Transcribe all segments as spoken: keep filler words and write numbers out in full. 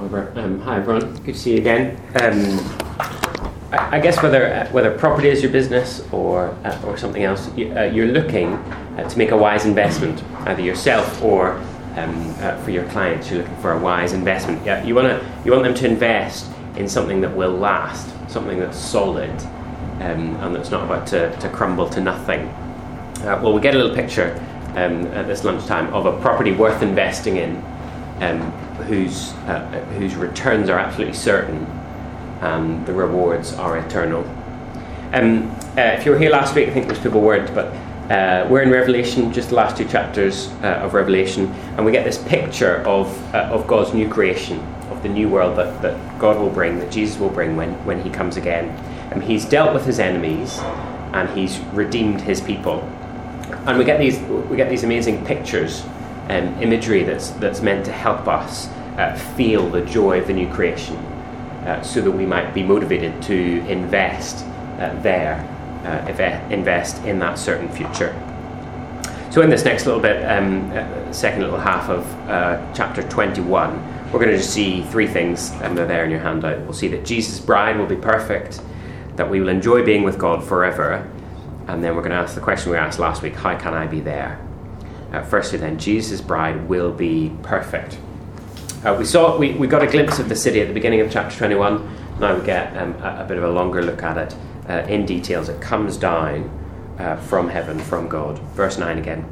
Robert. Um, hi everyone, good to see you again. Um, I, I guess whether whether property is your business or uh, or something else, you, uh, you're looking uh, to make a wise investment, either yourself or um, uh, for your clients. You're looking for a wise investment. Yeah, you want to you want them to invest in something that will last, something that's solid, um, and that's not about to, to crumble to nothing. Uh, well, we get a little picture um, at this lunchtime of a property worth investing in. Um, whose uh, whose returns are absolutely certain and the rewards are eternal. Um, uh, if you were here last week, I think most people weren't, but uh, we're in Revelation, just the last two chapters uh, of Revelation, and we get this picture of uh, of God's new creation, of the new world that, that God will bring, that Jesus will bring when, when he comes again. And he's dealt with his enemies and he's redeemed his people. And we get these we get these amazing pictures, Um, imagery that's that's meant to help us uh, feel the joy of the new creation, uh, so that we might be motivated to invest uh, there, uh, if, invest in that certain future. So in this next little bit, um, uh, second little half of uh, chapter twenty-one, we're going to just see three things, and they're there in your handout. We'll see that Jesus' bride will be perfect, that we will enjoy being with God forever, and then we're going to ask the question we asked last week: how can I be there? Uh, firstly then, Jesus' bride will be perfect. Uh, we saw we, we got a glimpse of the city at the beginning of chapter twenty-one. Now we get um, a, a bit of a longer look at it uh, in details. It comes down uh, from heaven, from God. Verse nine again.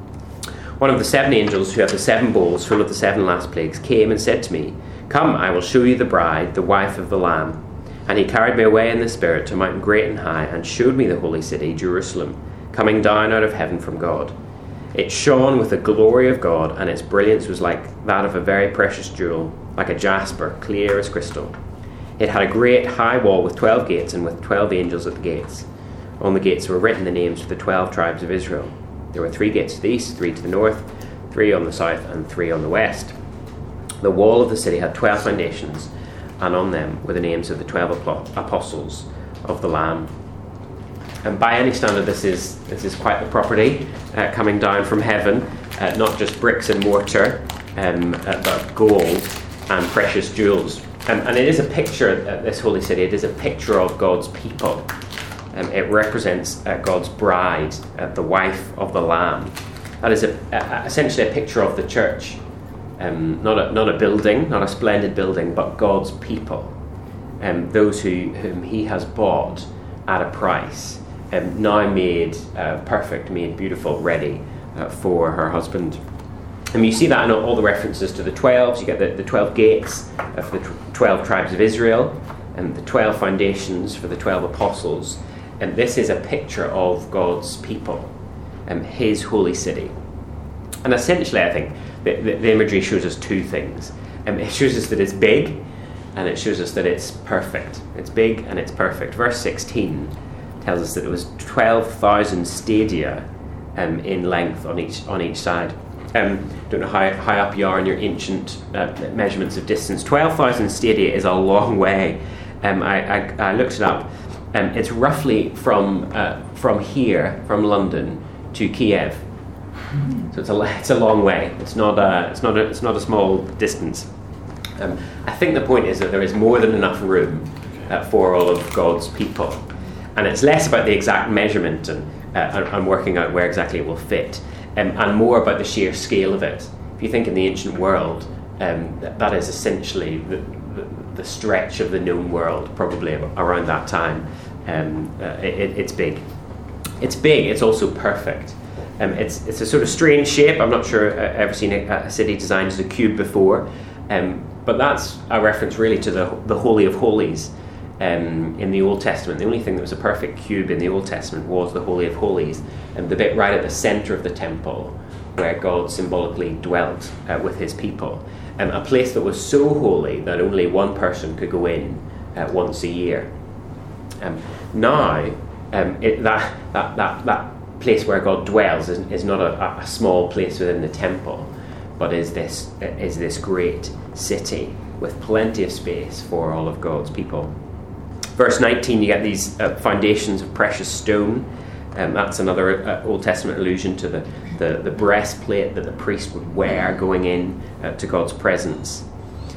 One of the seven angels who had the seven bowls full of the seven last plagues came and said to me, "Come, I will show you the bride, the wife of the Lamb." And he carried me away in the Spirit to a mountain great and high, and showed me the holy city, Jerusalem, coming down out of heaven from God. It shone with the glory of God, and its brilliance was like that of a very precious jewel, like a jasper, clear as crystal. It had a great high wall with twelve gates, and with twelve angels at the gates. On the gates were written the names of the twelve tribes of Israel. There were three gates to the east, three to the north, three on the south, and three on the west. The wall of the city had twelve foundations, and on them were the names of the twelve apostles of the Lamb. And by any standard, this is this is quite the property uh, coming down from heaven, uh, not just bricks and mortar, um, uh, but gold and precious jewels. Um, and it is a picture, uh, this holy city, it is a picture of God's people. Um, it represents uh, God's bride, uh, the wife of the Lamb. That is a, a, essentially a picture of the church, um, not a, not a building, not a splendid building, but God's people, um, those who whom he has bought at a price. Um, now made uh, perfect, made beautiful, ready uh, for her husband. And you see that in all the references to the twelves. You get the, the twelve gates uh, for the tw- twelve tribes of Israel, and the twelve foundations for the twelve apostles. And this is a picture of God's people, um, his holy city. And essentially, I think, the, the, the imagery shows us two things. Um, it shows us that it's big, and it shows us that it's perfect. It's big and it's perfect. Verse sixteen tells us that it was twelve thousand stadia um, in length on each on each side. Um, don't know how high up you are in your ancient uh, measurements of distance. twelve thousand stadia is a long way. Um, I, I, I looked it up. Um, it's roughly from uh, from here, from London to Kiev. So it's a it's a long way. It's not a it's not a, it's not a small distance. Um, I think the point is that there is more than enough room uh, for all of God's people. And it's less about the exact measurement and, uh, and working out where exactly it will fit, um, and more about the sheer scale of it. If you think in the ancient world, um, that, that is essentially the, the, the stretch of the known world, probably around that time. Um, uh, it, it's big. It's big, it's also perfect. Um, it's it's a sort of strange shape. I'm not sure I've ever seen a, a city designed as a cube before, um, but that's a reference really to the the Holy of Holies. Um, in the Old Testament, the only thing that was a perfect cube in the Old Testament was the Holy of Holies, and the bit right at the centre of the temple where God symbolically dwelt uh, with his people, um, a place that was so holy that only one person could go in uh, once a year. Um, now, um, it, that, that that that place where God dwells is, is not a, a small place within the temple, but is this is this great city with plenty of space for all of God's people. Verse nineteen, you get these uh, foundations of precious stone. Um, that's another uh, Old Testament allusion to the, the, the breastplate that the priest would wear going in uh, to God's presence.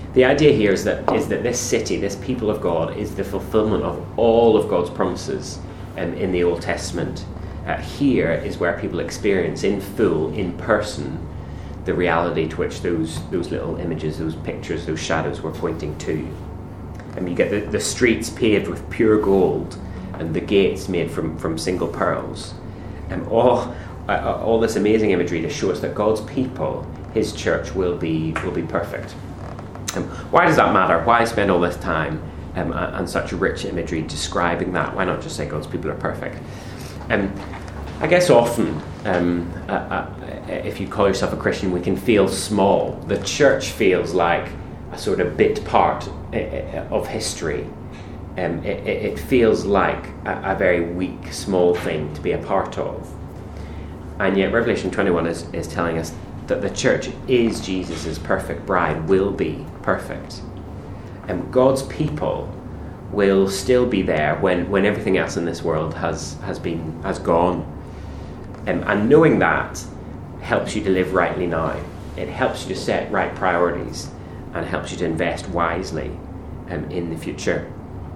the idea here is that is that this city, this people of God, is the fulfillment of all of God's promises um, in the Old Testament. Uh, here is where people experience in full, in person, the reality to which those those little images, those pictures, those shadows were pointing to. And you get the, the streets paved with pure gold, and the gates made from, from single pearls, and all uh, all this amazing imagery to show us that God's people, His church, will be will be perfect. Um, why does that matter? Why spend all this time um, and such rich imagery describing that? Why not just say God's people are perfect? Um, I guess often, um, uh, uh, if you call yourself a Christian, we can feel small. The church feels like a sort of bit part of history. Um, it, it feels like a, a very weak, small thing to be a part of. And yet Revelation twenty-one is, is telling us that the church is Jesus' perfect bride, will be perfect. And God's people will still be there when, when everything else in this world has, has been has gone. Um, and knowing that helps you to live rightly now. It helps you to set right priorities and helps you to invest wisely um, in the future.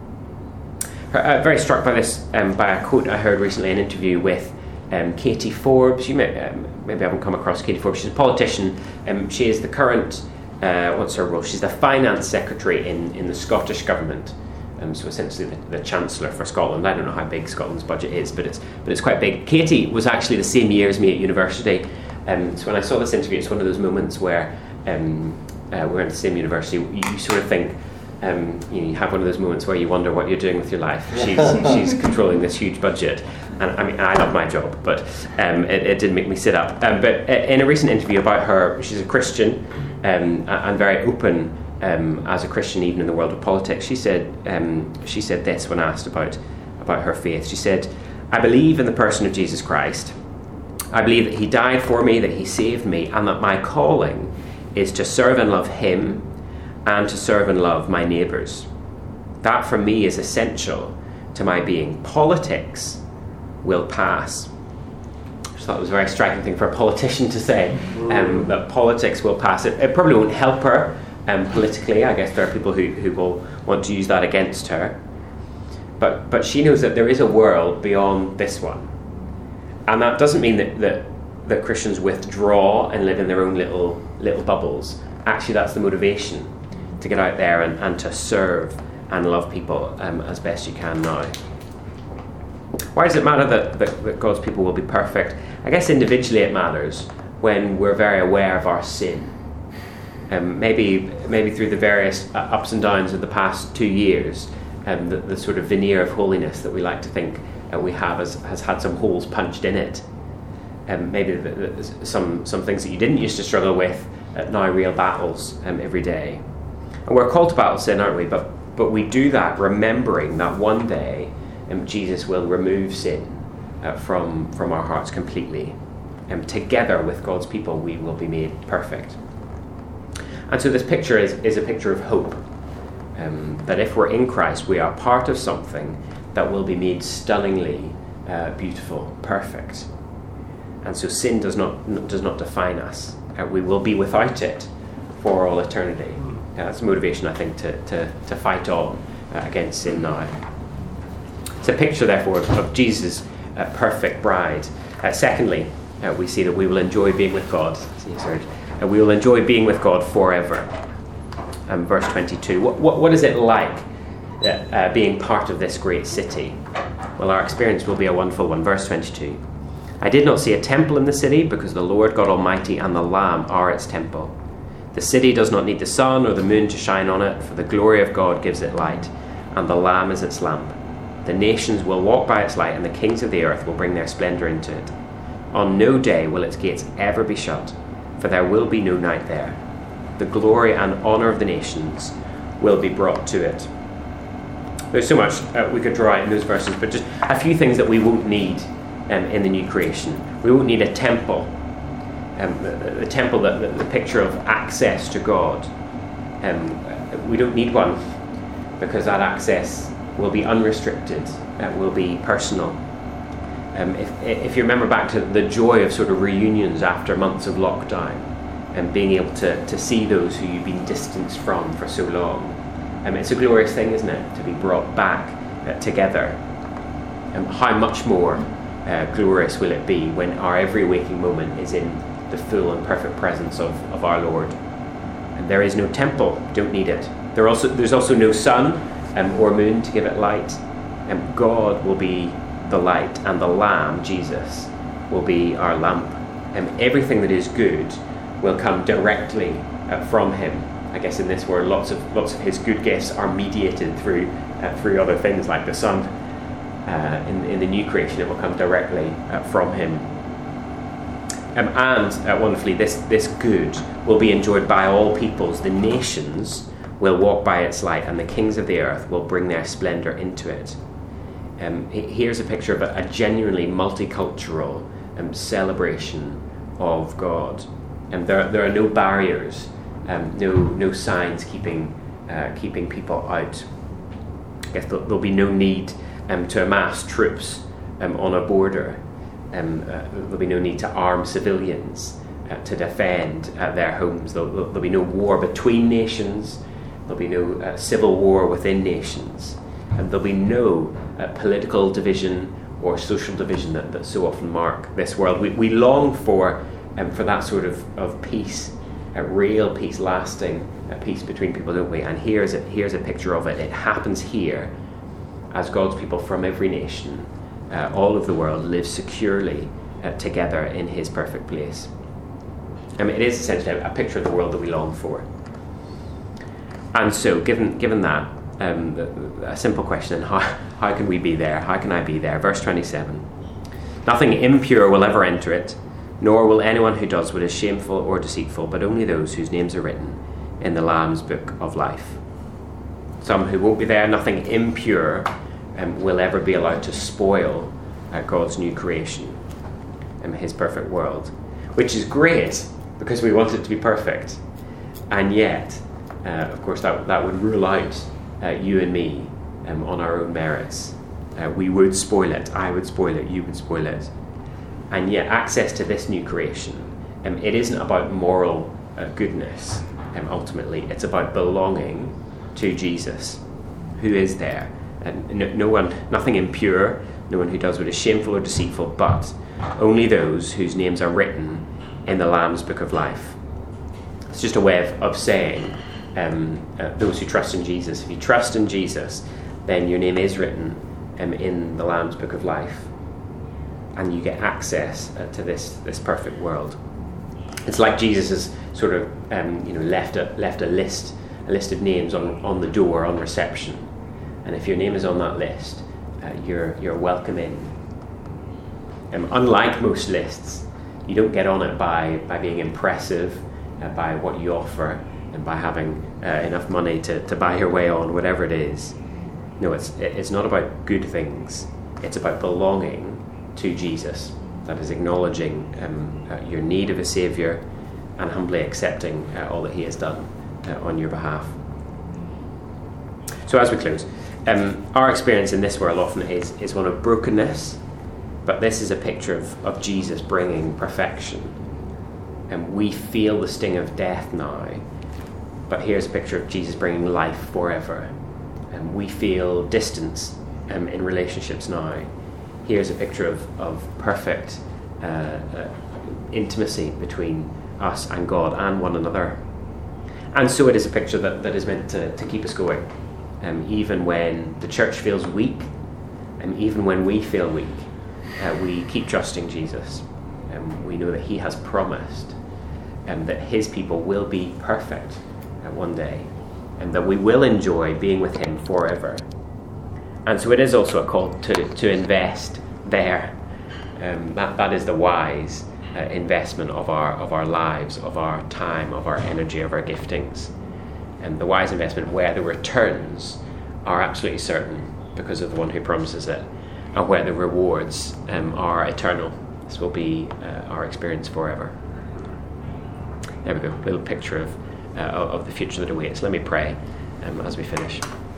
I'm very struck by this, um, by a quote I heard recently in an interview with um, Katie Forbes. You may, um, maybe haven't come across Katie Forbes. She's a politician. Um, she is the current, uh, what's her role? She's the finance secretary in, in the Scottish government. Um, so essentially the, the Chancellor for Scotland. I don't know how big Scotland's budget is, but it's but it's quite big. Katie was actually the same year as me at university. Um, so when I saw this interview, it's one of those moments where um, uh, we're at the same university. You, you sort of think, um, you know, you have one of those moments where you wonder what you're doing with your life. She's she's controlling this huge budget, and I mean I love my job, but um, it, it did make me sit up. Um, but in a recent interview about her, she's a Christian um, and very open. Um, as a Christian, even in the world of politics, she said um, she said this when asked about about her faith. She said, "I believe in the person of Jesus Christ. I believe that He died for me, that He saved me, and that my calling is to serve and love Him, and to serve and love my neighbours. That for me is essential to my being. Politics will pass." I just thought it was a very striking thing for a politician to say, um, that politics will pass. It, it probably won't help her. Um, politically, I guess there are people who, who will want to use that against her. But but she knows that there is a world beyond this one. And that doesn't mean that, that, that Christians withdraw and live in their own little little bubbles. Actually, that's the motivation, to get out there and, and to serve and love people um, as best you can now. Why does it matter that, that, that God's people will be perfect? I guess individually it matters when we're very aware of our sin. Um, maybe maybe through the various uh, ups and downs of the past two years, um, the, the sort of veneer of holiness that we like to think uh, we have has, has had some holes punched in it. Um, maybe the, the, some some things that you didn't used to struggle with uh, now real battles um, every day. And we're called to battle sin, aren't we? But but we do that remembering that one day um, Jesus will remove sin uh, from from our hearts completely. And um, together with God's people, we will be made perfect. And so this picture is, is a picture of hope, um, that if we're in Christ, we are part of something that will be made stunningly uh, beautiful, perfect. And so sin does not does not define us. Uh, we will be without it for all eternity. Uh, that's motivation, I think, to, to, to fight on uh, against sin now. It's a picture, therefore, of, of Jesus' uh, perfect bride. Uh, secondly, uh, we see that we will enjoy being with God. And we will enjoy being with God forever. Um, verse twenty-two. What, what, what is it like uh, uh, being part of this great city? Well, our experience will be a wonderful one. Verse twenty-two. "I did not see a temple in the city, because the Lord God Almighty and the Lamb are its temple. The city does not need the sun or the moon to shine on it, for the glory of God gives it light, and the Lamb is its lamp. The nations will walk by its light, and the kings of the earth will bring their splendour into it. On no day will its gates ever be shut, for there will be no night there. The glory and honour of the nations will be brought to it." There's so much uh, we could draw out in those verses, but just a few things that we won't need um, in the new creation. We won't need a temple, um, the, the temple, the, the, the picture of access to God. Um, we don't need one, because that access will be unrestricted, uh, will be personal. Um, if, if you remember back to the joy of sort of reunions after months of lockdown, and being able to, to see those who you've been distanced from for so long. Um, it's a glorious thing, isn't it, to be brought back uh, together. Um, how much more uh, glorious will it be when our every waking moment is in the full and perfect presence of, of our Lord. And there is no temple, don't need it. There also there's also no sun um, or moon to give it light. And um, God will be the light, and the Lamb, Jesus, will be our lamp. And um, everything that is good will come directly uh, from him. I guess in this world, lots of lots of his good gifts are mediated through uh, through other things like the sun. Uh, in, in the new creation, it will come directly uh, from him. Um, and uh, wonderfully, this this good will be enjoyed by all peoples. The nations will walk by its light, and the kings of the earth will bring their splendour into it. Um, here's a picture of a, a genuinely multicultural um, celebration of God. And there there are no barriers, um, no no signs keeping uh, keeping people out. I guess there'll, there'll be no need um, to amass troops um, on a border. Um, uh, there'll be no need to arm civilians uh, to defend uh, their homes. There'll, there'll be no war between nations. There'll be no uh, civil war within nations. And there'll be no uh, political division or social division that, that so often mark this world. We, we long for um, for that sort of, of peace, a real peace, lasting uh, peace between people, don't we? And here's a, here's a picture of it. It happens here as God's people from every nation, uh, all of the world, live securely uh, together in his perfect place. I mean, it is essentially a, a picture of the world that we long for. And so, given given that, um, a simple question, how, how can we be there? How can I be there? Verse twenty-seven. Nothing impure will ever enter it, nor will anyone who does what is shameful or deceitful, but only those whose names are written in the Lamb's book of life. Some who won't be there, nothing impure um, will ever be allowed to spoil uh, God's new creation, um, his perfect world, which is great because we want it to be perfect. And yet, uh, of course, that, that would rule out uh, you and me um, on our own merits. Uh, we would spoil it, I would spoil it, you would spoil it. And yet access to this new creation, um, it isn't about moral uh, goodness, um, ultimately. It's about belonging to Jesus, who is there. And no, no one, nothing impure, no one who does what is shameful or deceitful, but only those whose names are written in the Lamb's book of life. It's just a way of, of saying, um, uh, those who trust in Jesus. If you trust in Jesus, then your name is written um, in the Lamb's book of life. And you get access uh, to this this perfect world. It's like Jesus has sort of um, you know left a left a list a list of names on, on the door on reception, and if your name is on that list, uh, you're you're welcome in. Um, unlike most lists, you don't get on it by by being impressive, uh, by what you offer, and by having uh, enough money to, to buy your way on, whatever it is. No, it's it's not about good things. It's about belonging to Jesus. That is acknowledging um, uh, your need of a Saviour and humbly accepting uh, all that he has done uh, on your behalf. So as we close, um, our experience in this world often is, is one of brokenness, but this is a picture of, of Jesus bringing perfection. And we feel the sting of death now, but here's a picture of Jesus bringing life forever. And we feel distance um, in relationships now. Here's a picture of, of perfect uh, uh, intimacy between us and God and one another. And so it is a picture that, that is meant to, to keep us going. Um, even when the church feels weak, and even when we feel weak, uh, we keep trusting Jesus. Um, we know that he has promised um, that his people will be perfect uh, one day, and that we will enjoy being with him forever. And so it is also a call to, to invest there. Um, that that is the wise uh, investment of our of our lives, of our time, of our energy, of our giftings. And the wise investment where the returns are absolutely certain because of the one who promises it, and where the rewards um, are eternal. This will be uh, our experience forever. There we go, a little picture of uh, of the future that awaits. Let me pray um, as we finish.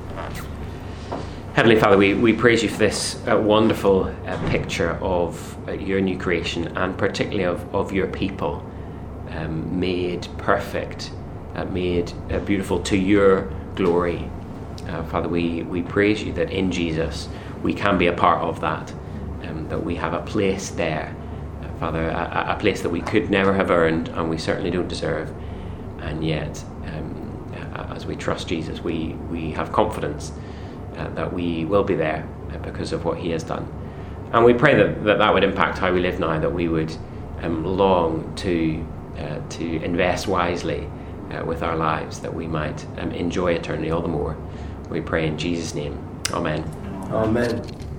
Heavenly Father, we, we praise you for this uh, wonderful uh, picture of uh, your new creation, and particularly of, of your people, um, made perfect, uh, made uh, beautiful to your glory. Uh, Father, we, we praise you that in Jesus we can be a part of that, um, that we have a place there, uh, Father, a, a place that we could never have earned and we certainly don't deserve, and yet um, uh, as we trust Jesus, we, we have confidence uh, that we will be there uh, because of what he has done. And we pray that that, that would impact how we live now, that we would um, long to, uh, to invest wisely uh, with our lives, that we might um, enjoy eternity all the more. We pray in Jesus' name. Amen. Amen.